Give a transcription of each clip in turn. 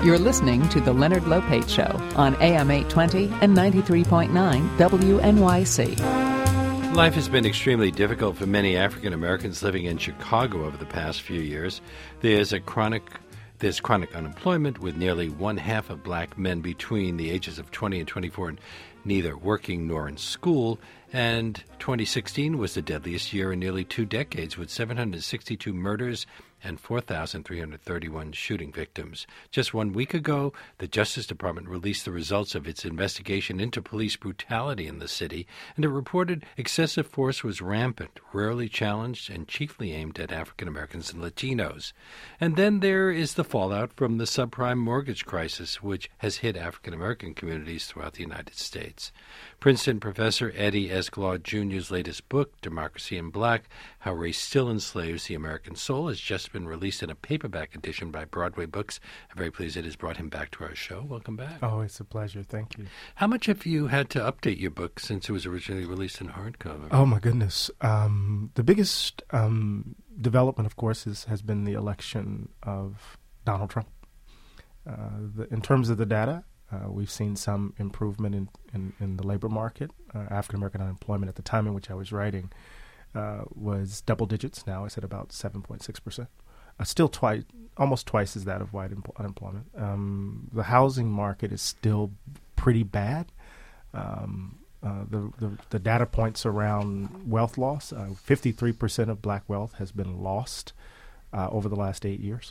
You're listening to The Leonard Lopate Show on AM 820 and 93.9 WNYC. Life has been extremely difficult for many African Americans living in Chicago over the past few years. There's chronic unemployment, with nearly one half of black men between the ages of 20 and 24 neither working nor in school. And 2016 was the deadliest year in nearly 2 decades, with 762 murders and 4,331 shooting victims. Just 1 week ago, the Justice Department released the results of its investigation into police brutality in the city, and it reported excessive force was rampant, rarely challenged, and chiefly aimed at African Americans and Latinos. And then there is the fallout from the subprime mortgage crisis, which has hit African American communities throughout the United States. Princeton professor Eddie Escalade Jr.'s latest book, Democracy in Black: How Race Still Enslaves the American Soul, has just been released in a paperback edition by Broadway Books. I'm very pleased it has brought him back to our show. Welcome back. Oh, it's a pleasure. Thank you. How much have you had to update your book since it was originally released in hardcover? Oh, my goodness. The biggest development, of course, has been the election of Donald Trump. In terms of the data, we've seen some improvement in the labor market. African-American unemployment at the time in which I was writing was double digits. Now it's at about 7.6%. Still almost twice as that of white unemployment. The housing market is still pretty bad. The data points around wealth loss, 53% of black wealth has been lost over the last 8 years.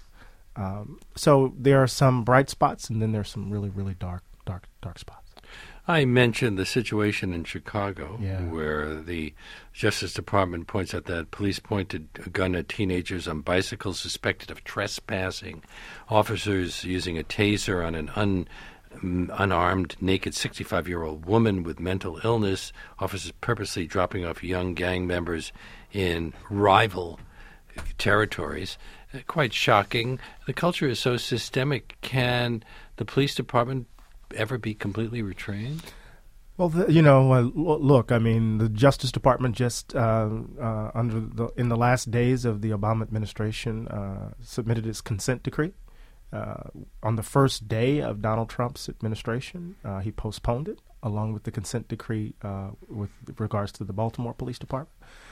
So there are some bright spots, and then there's some really, really dark spots. I mentioned the situation in Chicago, Yeah. where the Justice Department points out that police pointed a gun at teenagers on bicycles suspected of trespassing, officers using a taser on an unarmed, naked 65-year-old woman with mental illness, officers purposely dropping off young gang members in rival territories. Quite shocking. The culture is so systemic. Can the police department ever be completely retrained? Well, look, I mean, the Justice Department just in the last days of the Obama administration submitted its consent decree. On the first day of Donald Trump's administration, he postponed it, along with the consent decree with regards to the Baltimore Police Department.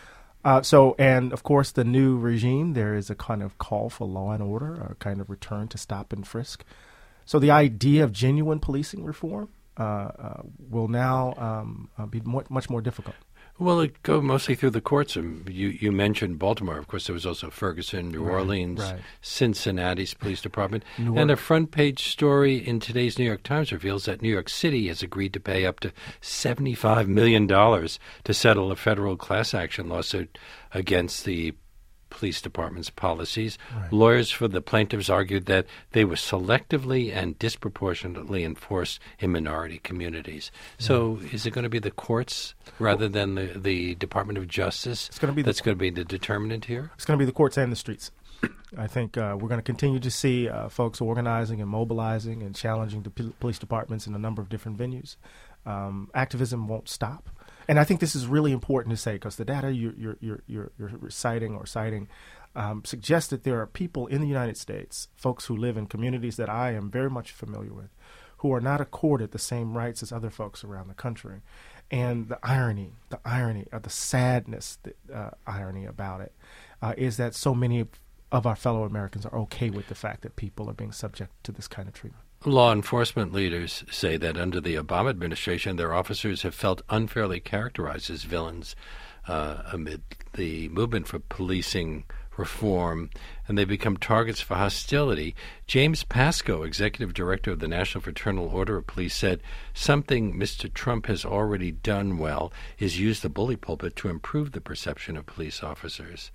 And of course, the new regime, there is a kind of call for law and order, a kind of return to stop and frisk. So the idea of genuine policing reform will now be much more difficult. Well, it goes mostly through the courts. You mentioned Baltimore. Of course, there was also Ferguson, New Orleans, Cincinnati's police department. And a front-page story in today's New York Times reveals that New York City has agreed to pay up to $75 million to settle a federal class action lawsuit against the police department's policies. Right. Lawyers for the plaintiffs argued that they were selectively and disproportionately enforced in minority communities. So is it going to be the courts rather than the Department of Justice going to be the determinant here? It's going to be the courts and the streets. I think we're going to continue to see folks organizing and mobilizing and challenging the police departments in a number of different venues. Activism won't stop. And I think this is really important to say, because the data you're citing suggests that there are people in the United States, folks who live in communities that I am very much familiar with, who are not accorded the same rights as other folks around the country. And the irony, the sadness, irony about it is that so many of our fellow Americans are okay with the fact that people are being subject to this kind of treatment. Law enforcement leaders say that under the Obama administration, their officers have felt unfairly characterized as villains amid the movement for policing reform, and they become targets for hostility. James Pascoe, executive director of the National Fraternal Order of Police, said something Mr. Trump has already done well is use the bully pulpit to improve the perception of police officers.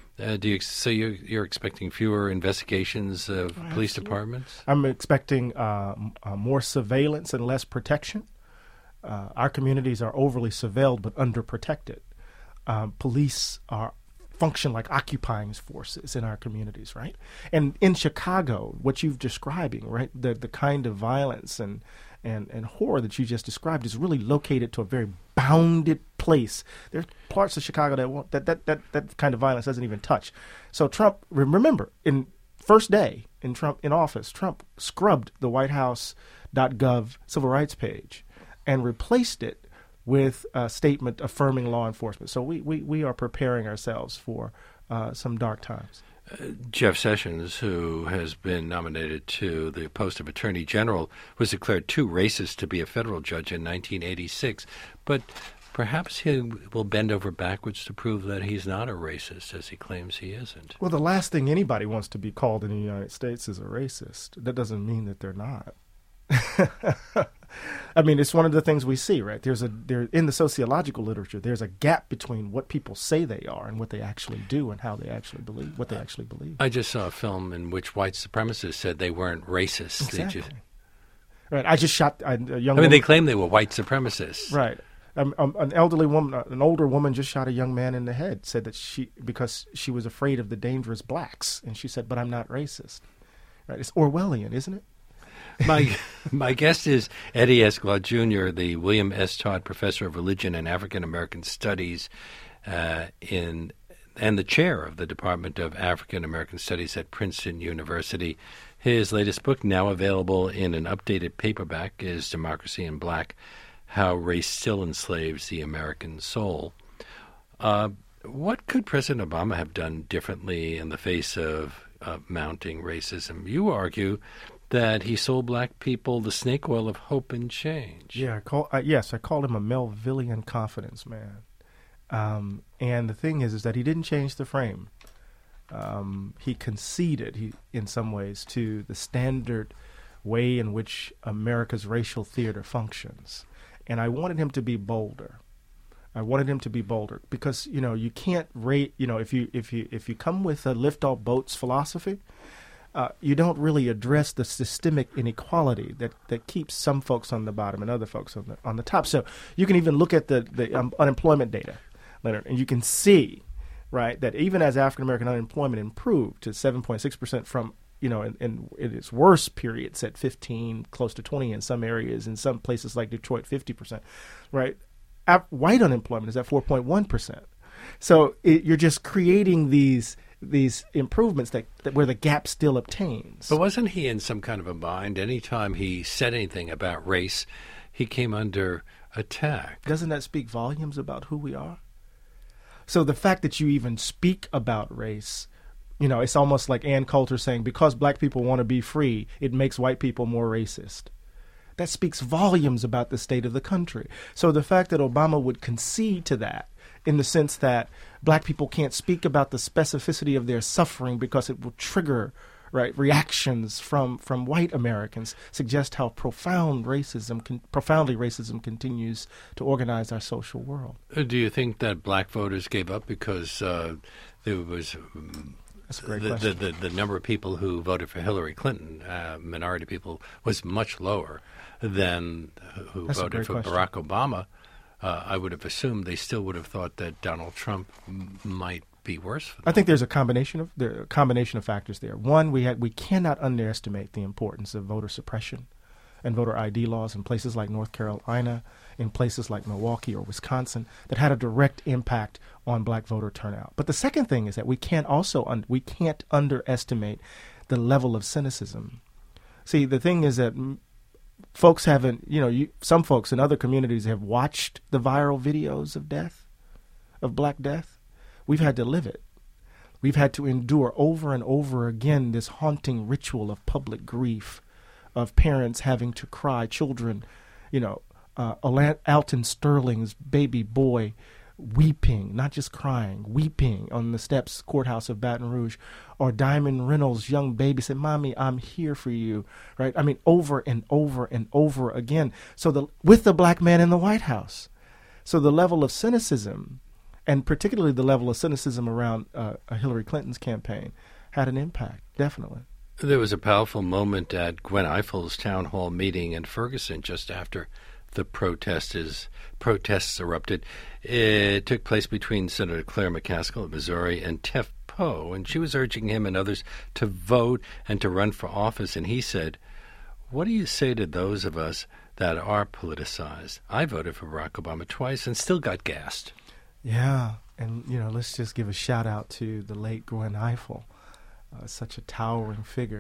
You're expecting fewer investigations of police departments? I'm expecting more surveillance and less protection. Our communities are overly surveilled but underprotected. Police function like occupying forces in our communities, right? And in Chicago, what you're describing, right, the kind of violence and horror that you just described is really located to a very bounded place. There's parts of Chicago that kind of violence doesn't even touch. So Trump, remember, in first day in office, Trump scrubbed the WhiteHouse.gov civil rights page and replaced it with a statement affirming law enforcement. So we are preparing ourselves for some dark times. Jeff Sessions, who has been nominated to the post of Attorney General, was declared too racist to be a federal judge in 1986. But perhaps he will bend over backwards to prove that he's not a racist, as he claims he isn't. Well, the last thing anybody wants to be called in the United States is a racist. That doesn't mean that they're not. I mean, it's one of the things we see, right? There in the sociological literature, there's a gap between what people say they are and what they actually do and how they actually believe, what they actually believe. I just saw a film in which white supremacists said they weren't racist. Exactly. Right. I just shot a young woman. They claim they were white supremacists. Right. An elderly woman, an older woman just shot a young man in the head, said that because she was afraid of the dangerous blacks. And she said, but I'm not racist. Right. It's Orwellian, isn't it? My guest is Eddie S. Glaude Jr., the William S. Todd Professor of Religion and African American Studies and the chair of the Department of African American Studies at Princeton University. His latest book, now available in an updated paperback, is Democracy in Black: How Race Still Enslaves the American Soul. What could President Obama have done differently in the face of mounting racism? You argue that he sold black people the snake oil of hope and change. Yeah, I called him a Melvillian confidence man. And the thing is that he didn't change the frame. He conceded, in some ways, to the standard way in which America's racial theater functions. And I wanted him to be bolder. Because you can't rate. If you come with a lift all boats philosophy, you don't really address the systemic inequality that keeps some folks on the bottom and other folks on the top. So you can even look at the unemployment data, Leonard, and you can see, right, that even as African American unemployment improved to 7.6% from, in its worst periods at 15, close to 20 in some areas, in some places like Detroit, 50%, right? White unemployment is at 4.1%. So you're just creating these improvements that where the gap still obtains. But wasn't he in some kind of a bind? Anytime he said anything about race, he came under attack. Doesn't that speak volumes about who we are? So the fact that you even speak about race, it's almost like Ann Coulter saying, because black people want to be free, it makes white people more racist. That speaks volumes about the state of the country. So the fact that Obama would concede to that, in the sense that black people can't speak about the specificity of their suffering because it will trigger, right, reactions from white Americans, suggest how profoundly racism continues to organize our social world. Do you think that black voters gave up because there was That's a great question. The number of people who voted for Hillary Clinton, minority people, was much lower than who voted for Barack Obama? I would have assumed they still would have thought that Donald Trump might be worse for them. I think there's a combination of factors there. One, we cannot underestimate the importance of voter suppression and voter ID laws in places like North Carolina, in places like Milwaukee or Wisconsin, that had a direct impact on black voter turnout. But the second thing is that we can't underestimate the level of cynicism. See, the thing is that folks haven't, some folks in other communities have watched the viral videos of black death. We've had to live it. We've had to endure over and over again this haunting ritual of public grief, of parents having to cry, children, Alton Sterling's baby boy weeping, not just crying, weeping on the steps courthouse of Baton Rouge, or Diamond Reynolds' young baby said, "Mommy, I'm here for you," right? I mean, over and over and over again. So with the black man in the White House. So the level of cynicism, and particularly the level of cynicism around Hillary Clinton's campaign, had an impact, definitely. There was a powerful moment at Gwen Ifill's town hall meeting in Ferguson just after the protests erupted. It took place between Senator Claire McCaskill of Missouri and Tef Poe, and she was urging him and others to vote and to run for office. And he said, "What do you say to those of us that are politicized? I voted for Barack Obama twice and still got gassed." Yeah, and let's just give a shout out to the late Gwen Ifill. such a towering figure,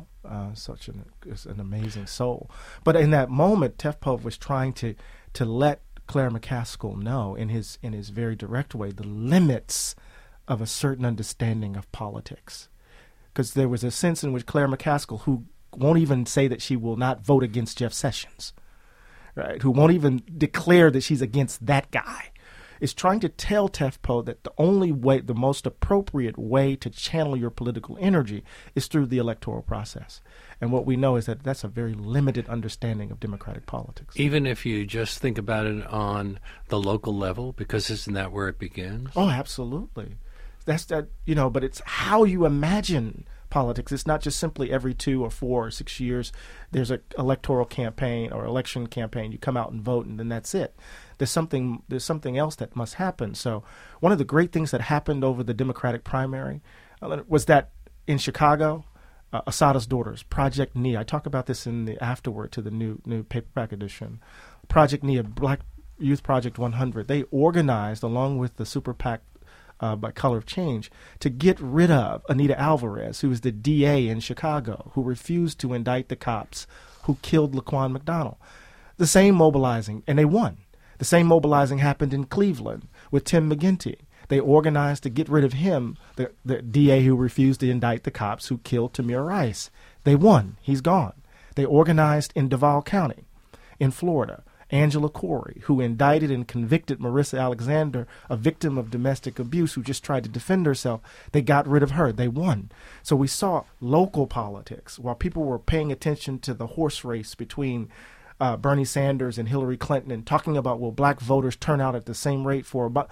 such an amazing soul. But in that moment, Tefpov was trying to let Claire McCaskill know in his very direct way the limits of a certain understanding of politics. Because there was a sense in which Claire McCaskill, who won't even say that she will not vote against Jeff Sessions, right, who won't even declare that she's against that guy, is trying to tell Tefpov that the only way, the most appropriate way to channel your political energy is through the electoral process. And what we know is that that's a very limited understanding of democratic politics. Even if you just think about it on the local level, because isn't that where it begins? Oh, absolutely. That's that, but it's how you imagine politics. It's not just simply every 2 or 4 or 6 years there's an electoral campaign or election campaign. You come out and vote, and then that's it. There's something else that must happen. So one of the great things that happened over the Democratic primary was that in Chicago, Assata's Daughters, Project NIA, I talk about this in the afterword to the new paperback edition, Project NIA, Black Youth Project 100, they organized along with the Super PAC by Color of Change to get rid of Anita Alvarez, who was the DA in Chicago, who refused to indict the cops who killed Laquan McDonald. The same mobilizing, and they won. The same mobilizing happened in Cleveland with Tim McGinty. They organized to get rid of him, the DA who refused to indict the cops who killed Tamir Rice. They won. He's gone. They organized in Duval County in Florida. Angela Corey, who indicted and convicted Marissa Alexander, a victim of domestic abuse who just tried to defend herself. They got rid of her. They won. So we saw local politics while people were paying attention to the horse race between Bernie Sanders and Hillary Clinton and talking about will black voters turn out at the same rate without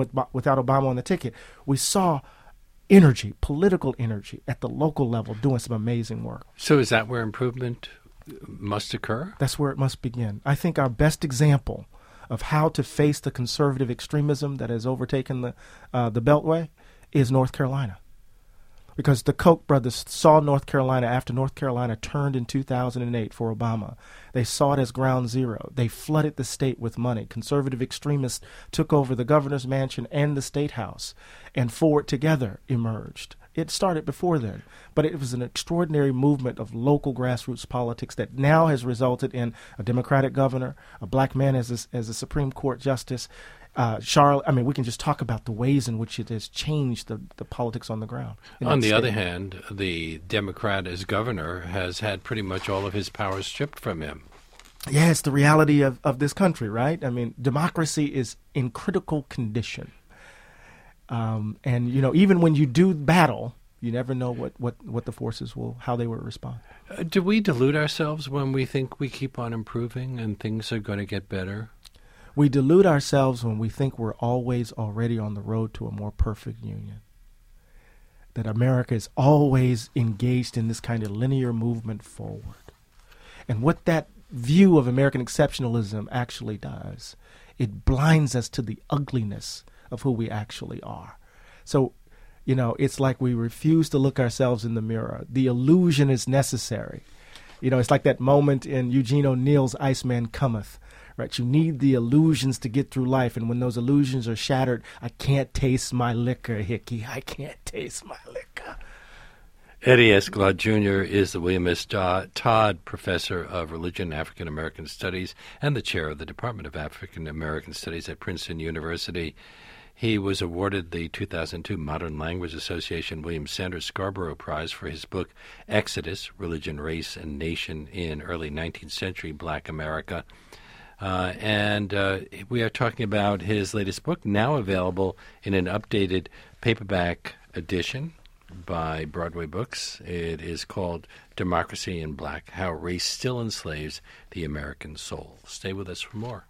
Obama on the ticket. We saw energy, political energy at the local level doing some amazing work. So is that where improvement must occur? That's where it must begin. I think our best example of how to face the conservative extremism that has overtaken the Beltway is North Carolina. Because the Koch brothers saw North Carolina after North Carolina turned in 2008 for Obama. They saw it as ground zero. They flooded the state with money. Conservative extremists took over the governor's mansion and the state house, and Forward Together emerged. It started before then, but it was an extraordinary movement of local grassroots politics that now has resulted in a Democratic governor, a black man as a Supreme Court justice. Charlotte, we can just talk about the ways in which it has changed the politics on the ground. On the other hand, the Democrat as governor has had pretty much all of his powers stripped from him. Yeah, it's the reality of this country, right? Democracy is in critical condition. And even when you do battle, you never know what the forces how they will respond. Do we delude ourselves when we think we keep on improving and things are going to get better? We delude ourselves when we think we're always already on the road to a more perfect union. That America is always engaged in this kind of linear movement forward. And what that view of American exceptionalism actually does, it blinds us to the ugliness of who we actually are. So, it's like we refuse to look ourselves in the mirror. The illusion is necessary. It's like that moment in Eugene O'Neill's Iceman Cometh, right? You need the illusions to get through life, and when those illusions are shattered, I can't taste my liquor, Hickey. I can't taste my liquor. Eddie S. Glaude Jr. is the William S. Todd Professor of Religion and African American Studies and the Chair of the Department of African American Studies at Princeton University. He was awarded the 2002 Modern Language Association William Sanders Scarborough Prize for his book Exodus, Religion, Race, and Nation in Early 19th Century Black America. And we are talking about his latest book, now available in an updated paperback edition by Broadway Books. It is called Democracy in Black, How Race Still Enslaves the American Soul. Stay with us for more.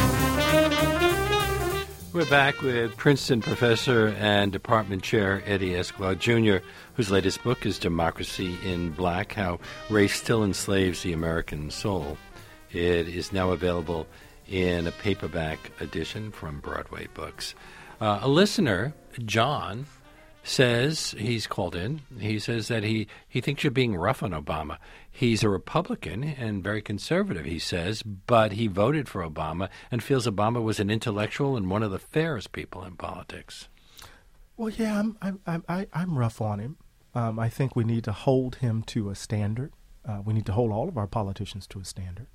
We're back with Princeton professor and department chair Eddie S. Glaude Jr., whose latest book is Democracy in Black, How Race Still Enslaves the American Soul. It is now available in a paperback edition from Broadway Books. A listener, John, says, he's called in, he says that he thinks you're being rough on Obama. He's a Republican and very conservative, he says, but he voted for Obama and feels Obama was an intellectual and one of the fairest people in politics. Well, yeah, I'm rough on him. I think we need to hold him to a standard. We need to hold all of our politicians to a standard.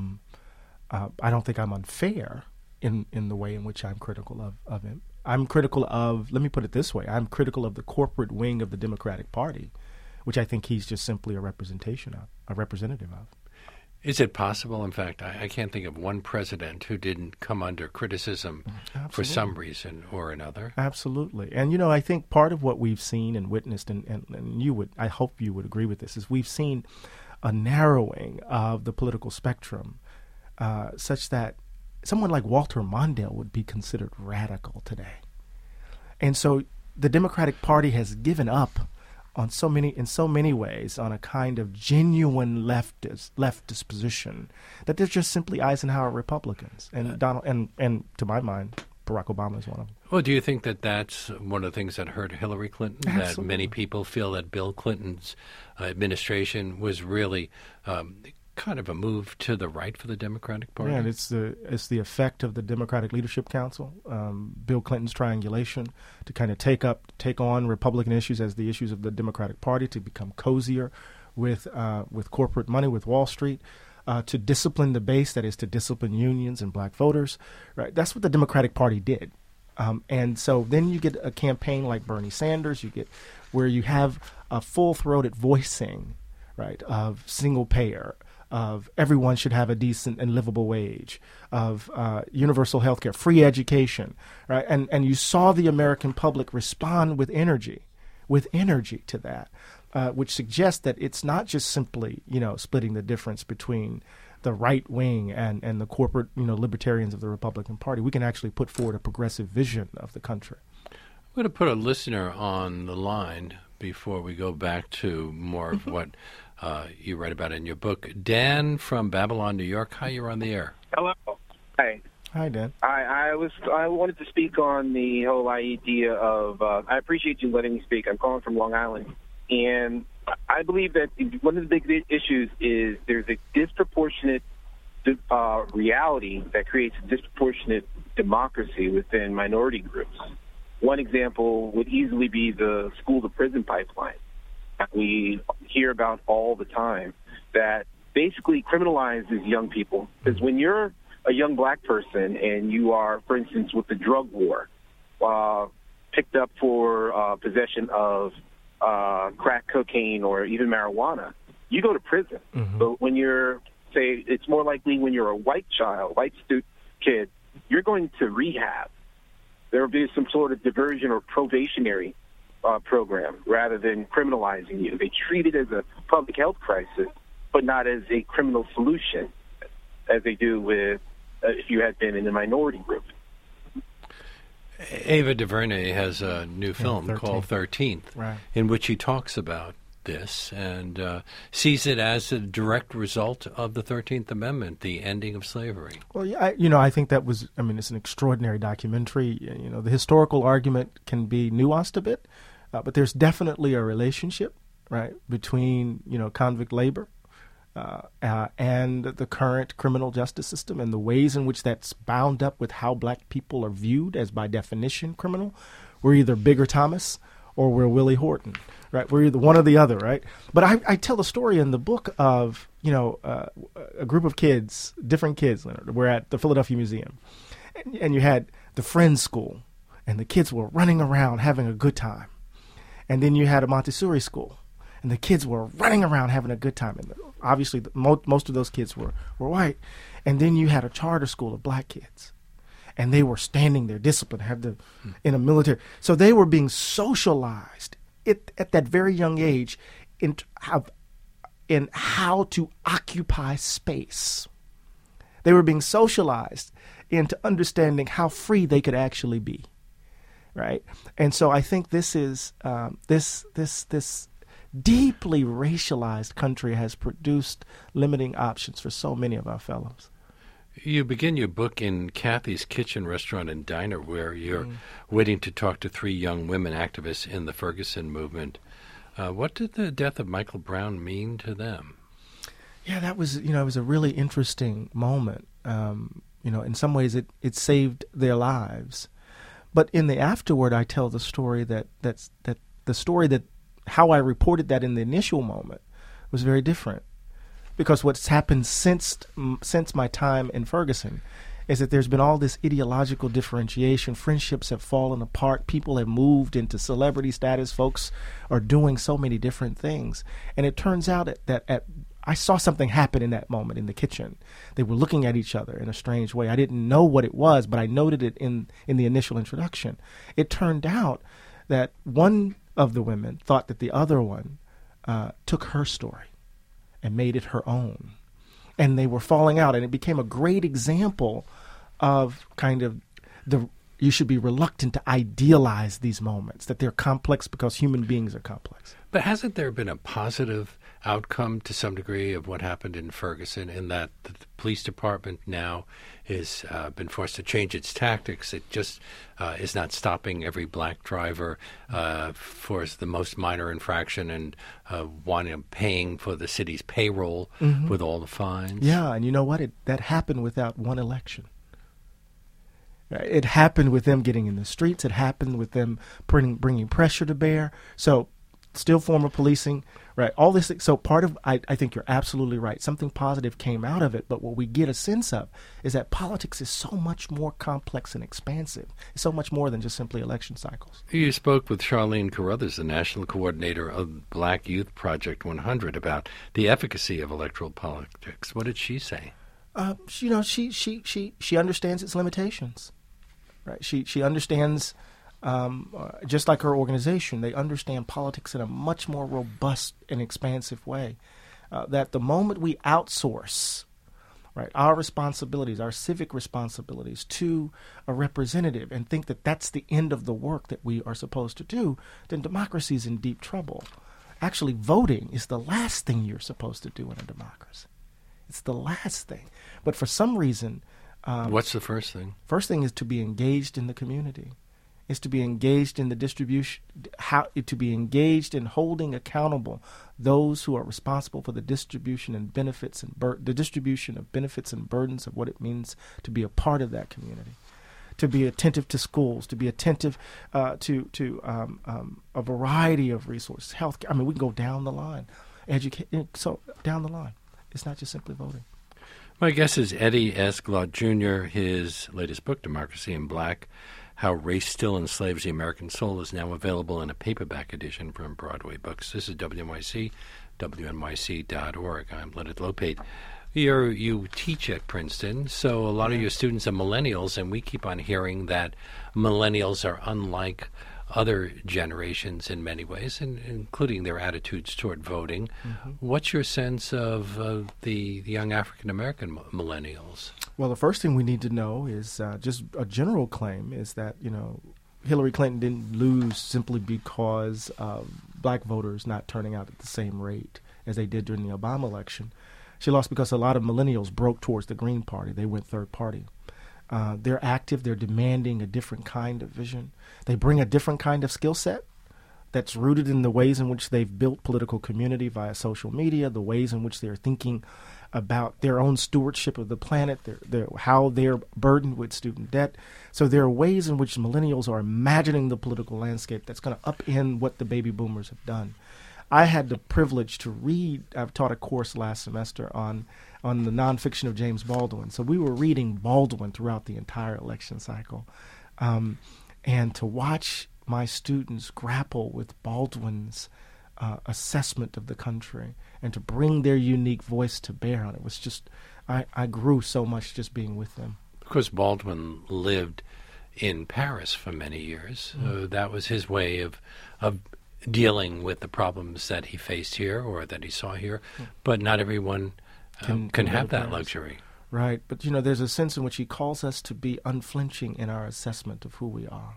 I don't think I'm unfair in the way in which I'm critical of him. I'm critical of, let me put it this way, I'm critical of the corporate wing of the Democratic Party, which I think he's just simply a representative of. Is it possible, in fact, I can't think of one president who didn't come under criticism for some reason or another? Absolutely. And, I think part of what we've seen and witnessed, and you would, I hope you would agree with this, is we've seen a narrowing of the political spectrum such that someone like Walter Mondale would be considered radical today. And so the Democratic Party has given up in so many ways on a kind of genuine leftist position that they're just simply Eisenhower Republicans. And Donald and to my mind, Barack Obama is one of them. Well, do you think that that's one of the things that hurt Hillary Clinton? Absolutely. That many people feel that Bill Clinton's administration was really kind of a move to the right for the Democratic Party? Yeah, and it's the effect of the Democratic Leadership Council, Bill Clinton's triangulation to kind of take on Republican issues as the issues of the Democratic Party, to become cozier with corporate money, with Wall Street, to discipline the base, that is to discipline unions and black voters. Right, that's what the Democratic Party did. And so then you get a campaign like Bernie Sanders, where you have a full-throated voicing, right, of single payer, of everyone should have a decent and livable wage, of universal health care, free education, right? And you saw the American public respond with energy to that, which suggests that it's not just simply, splitting the difference between the right wing and the corporate, libertarians of the Republican Party. We can actually put forward a progressive vision of the country. I'm going to put a listener on the line before we go back to more of what you write about in your book. Dan from Babylon, New York. Hi, you're on the air. Hello. Hi. Hi, Dan. I wanted to speak on the whole idea of, I appreciate you letting me speak. I'm calling from Long Island. And I believe that one of the big issues is there's a disproportionate reality that creates a disproportionate democracy within minority groups. One example would easily be the school-to-prison pipeline that we hear about all the time, that basically criminalizes young people. Because when you're a young black person and you are, for instance, with the drug war, picked up for possession of crack cocaine or even marijuana, you go to prison. Mm-hmm. But when you're, say, it's more likely when you're a white kid, you're going to rehab. There will be some sort of diversion or probationary program rather than criminalizing you. They treat it as a public health crisis, but not as a criminal solution, as they do with if you had been in a minority group. Ava DuVernay has a new film 13th. Called 13th, right, in which he talks about this and sees it as a direct result of the 13th Amendment, the ending of slavery. Well, yeah, I think that was, it's an extraordinary documentary. The historical argument can be nuanced a bit, but there's definitely a relationship, right, between, convict labor and the current criminal justice system and the ways in which that's bound up with how black people are viewed as, by definition, criminal. We're either Bigger Thomas or we're Willie Horton, right? We're either one or the other, right? But I tell a story in the book of, a group of kids, different kids, Leonard. We're at the Philadelphia Museum. And you had the Friends School, and the kids were running around having a good time. And then you had a Montessori school, and the kids were running around having a good time. And obviously, most of those kids were white. And then you had a charter school of black kids. And they were standing there, disciplined, in a military. So they were being socialized at that very young age in how to occupy space. They were being socialized into understanding how free they could actually be, right? And so I think this is this deeply racialized country has produced limiting options for so many of our fellows. You begin your book in Kathy's Kitchen Restaurant and Diner, where you're waiting to talk to three young women activists in the Ferguson movement. What did the death of Michael Brown mean to them? Yeah, that was, it was a really interesting moment. In some ways it saved their lives. But in the afterword, I tell the story that how I reported that in the initial moment was very different, because what's happened since my time in Ferguson is that there's been all this ideological differentiation. Friendships have fallen apart. People have moved into celebrity status. Folks are doing so many different things. And it turns out that I saw something happen in that moment in the kitchen. They were looking at each other in a strange way. I didn't know what it was, but I noted it in the initial introduction. It turned out that one of the women thought that the other one took her story and made it her own. And they were falling out, and it became a great example of kind of you should be reluctant to idealize these moments, that they're complex because human beings are complex. But hasn't there been a positive outcome to some degree of what happened in Ferguson, in that the police department now has been forced to change its tactics? It just is not stopping every black driver for the most minor infraction and paying for the city's payroll with all the fines. Yeah, and you know what? That happened without one election. It happened with them getting in the streets. It happened with them bringing pressure to bear. So still form of policing, right? All this. So part of, I think you're absolutely right. Something positive came out of it. But what we get a sense of is that politics is so much more complex and expansive. It's so much more than just simply election cycles. You spoke with Charlene Carruthers, the national coordinator of Black Youth Project 100, about the efficacy of electoral politics. What did she say? She understands its limitations, right? She understands, just like her organization, they understand politics in a much more robust and expansive way. That the moment we outsource, right, our responsibilities, our civic responsibilities to a representative and think that that's the end of the work that we are supposed to do, then democracy is in deep trouble. Actually, voting is the last thing you're supposed to do in a democracy. It's the last thing. But for some reason... what's the first thing? First thing is to be engaged in the community. Is to be engaged in the distribution, to be engaged in holding accountable those who are responsible for the distribution and benefits and the distribution of benefits and burdens of what it means to be a part of that community. To be attentive to schools, to be attentive to a variety of resources, healthcare. I mean, we can go down the line, so down the line. It's not just simply voting. My guest is Eddie S. Glaude Jr. His latest book, Democracy in Black, How Race Still Enslaves the American Soul, is now available in a paperback edition from Broadway Books. This is WNYC, WNYC.org. I'm Leonard Lopate. You teach at Princeton, so a lot of your students are millennials, and we keep on hearing that millennials are unlike other generations in many ways, including their attitudes toward voting. Mm-hmm. What's your sense of the young African-American millennials? Well, the first thing we need to know is just a general claim is that, Hillary Clinton didn't lose simply because of black voters not turning out at the same rate as they did during the Obama election. She lost because a lot of millennials broke towards the Green Party. They went third party. They're active. They're demanding a different kind of vision. They bring a different kind of skill set that's rooted in the ways in which they've built political community via social media, the ways in which they're thinking about their own stewardship of the planet, how they're burdened with student debt. So there are ways in which millennials are imagining the political landscape that's going to upend what the baby boomers have done. I had the privilege to read, I've taught a course last semester on the nonfiction of James Baldwin. So we were reading Baldwin throughout the entire election cycle. And to watch my students grapple with Baldwin's assessment of the country and to bring their unique voice to bear on it was just, I grew so much just being with them. Because Baldwin lived in Paris for many years. That was his way of dealing with the problems that he faced here or that he saw here. But not everyone can have that luxury. Right. But, there's a sense in which he calls us to be unflinching in our assessment of who we are.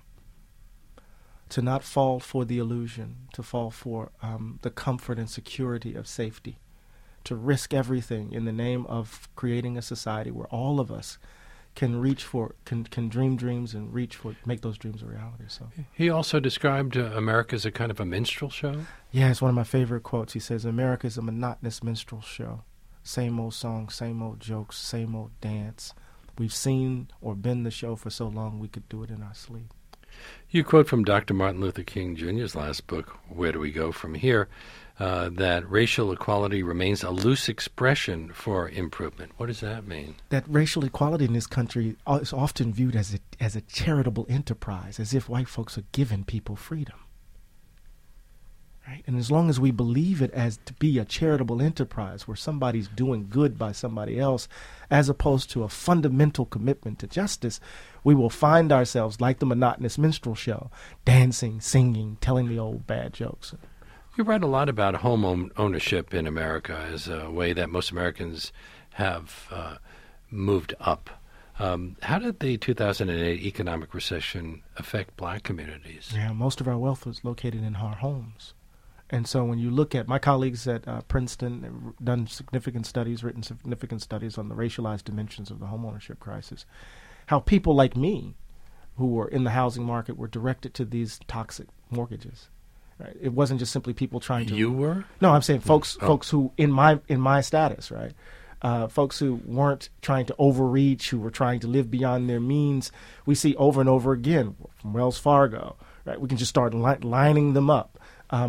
To not fall for the illusion, to fall for the comfort and security of safety, to risk everything in the name of creating a society where all of us can reach for, can dream dreams and reach for, make those dreams a reality. So he also described America as a kind of a minstrel show? Yeah, it's one of my favorite quotes. He says, America is a monotonous minstrel show. Same old songs, same old jokes, same old dance. We've seen or been the show for so long we could do it in our sleep. You quote from Dr. Martin Luther King Jr.'s last book, Where Do We Go From Here?, that racial equality remains a loose expression for improvement. What does that mean? That racial equality in this country is often viewed as a charitable enterprise, as if white folks are giving people freedom. Right? And as long as we believe it as to be a charitable enterprise where somebody's doing good by somebody else, as opposed to a fundamental commitment to justice, we will find ourselves like the monotonous minstrel show, dancing, singing, telling the old bad jokes. You write a lot about home ownership in America as a way that most Americans have moved up. How did the 2008 economic recession affect black communities? Yeah, most of our wealth was located in our homes. And so when you look at my colleagues at Princeton, have done significant studies, written significant studies on the racialized dimensions of the homeownership crisis, how people like me who were in the housing market were directed to these toxic mortgages. Right? It wasn't just simply people trying to. You were? No, I'm saying folks who in my status, right? Folks who weren't trying to overreach, who were trying to live beyond their means. We see over and over again from Wells Fargo, right? We can just start lining them up,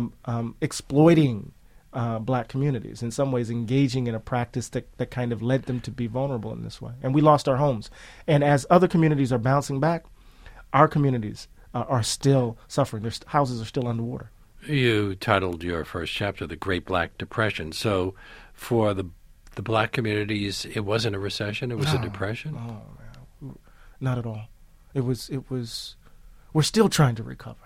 exploiting black communities, in some ways engaging in a practice that kind of led them to be vulnerable in this way. And we lost our homes. And as other communities are bouncing back, our communities are still suffering. Their houses are still underwater. You titled your first chapter The Great Black Depression. So for the black communities, it wasn't a recession, it was a depression? Oh, man. Not at all. It was. We're still trying to recover.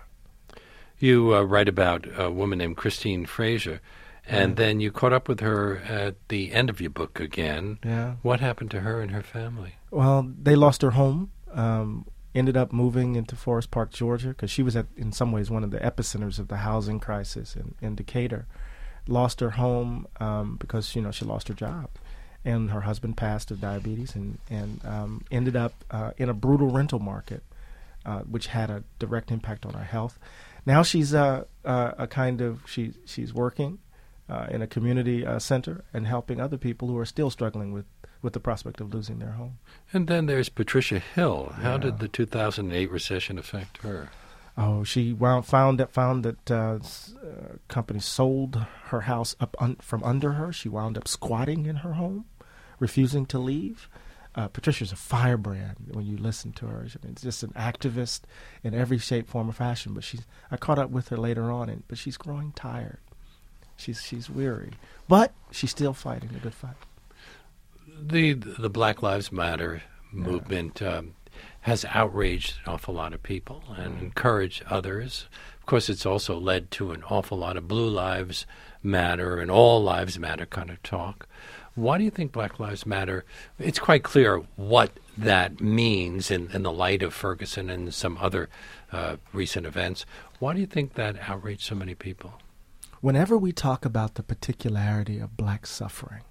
You write about a woman named Christine Fraser, and then you caught up with her at the end of your book again. Yeah. What happened to her and her family? Well, they lost her home. Ended up moving into Forest Park, Georgia, because she was in some ways one of the epicenters of the housing crisis in Decatur. Lost her home because she lost her job, and her husband passed of diabetes, and ended up in a brutal rental market, which had a direct impact on her health. Now she's she's working in a community center and helping other people who are still struggling with the prospect of losing their home. And then there's Patricia Hill. How did the 2008 recession affect her? Oh, she found that company sold her house from under her. She wound up squatting in her home, refusing to leave. Patricia's a firebrand when you listen to her. I mean, it's just an activist in every shape, form, or fashion. But I caught up with her later on, but she's growing tired. She's weary, but she's still fighting a good fight. The Black Lives Matter movement has outraged an awful lot of people and encouraged others. Of course, it's also led to an awful lot of Blue Lives Matter and All Lives Matter kind of talk. Why do you think Black Lives Matter? It's quite clear what that means in the light of Ferguson and some other recent events. Why do you think that outraged so many people? Whenever we talk about the particularity of black suffering,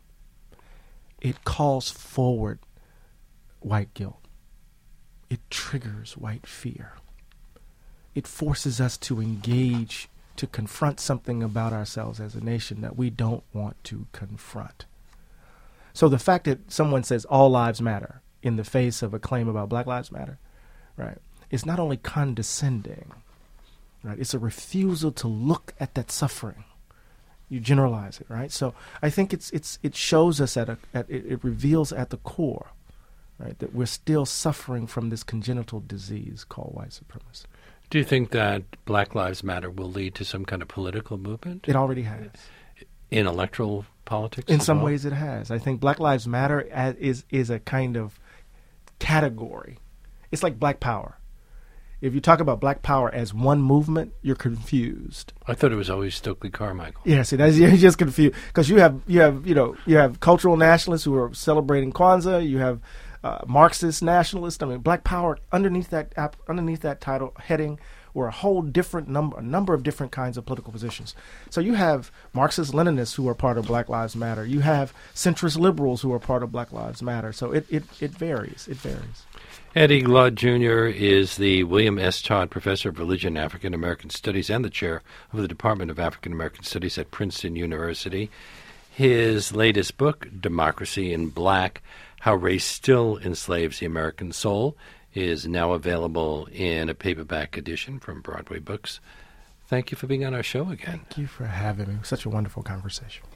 it calls forward white guilt. It triggers white fear. It forces us to engage, to confront something about ourselves as a nation that we don't want to confront. So the fact that someone says all lives matter in the face of a claim about Black Lives Matter, right, is not only condescending, right, it's a refusal to look at that suffering. You generalize it, right? So I think it shows us it reveals at the core, right, that we're still suffering from this congenital disease called white supremacy. Do you think that Black Lives Matter will lead to some kind of political movement? It already has. In electoral politics? In some ways it has. I think Black Lives Matter is a kind of category. It's like Black Power. If you talk about Black Power as one movement, you're confused. I thought it was always Stokely Carmichael. Yeah, see, you're just confused because you have cultural nationalists who are celebrating Kwanzaa. You have Marxist nationalists. I mean, Black Power underneath that title heading were a whole different number of different kinds of political positions. So you have Marxist-Leninists who are part of Black Lives Matter. You have centrist liberals who are part of Black Lives Matter. So it varies. It varies. Eddie Glaude Jr. is the William S. Todd Professor of Religion and African American Studies and the Chair of the Department of African American Studies at Princeton University. His latest book, Democracy in Black, How Race Still Enslaves the American Soul, is now available in a paperback edition from Broadway Books. Thank you for being on our show again. Thank you for having me. Such a wonderful conversation.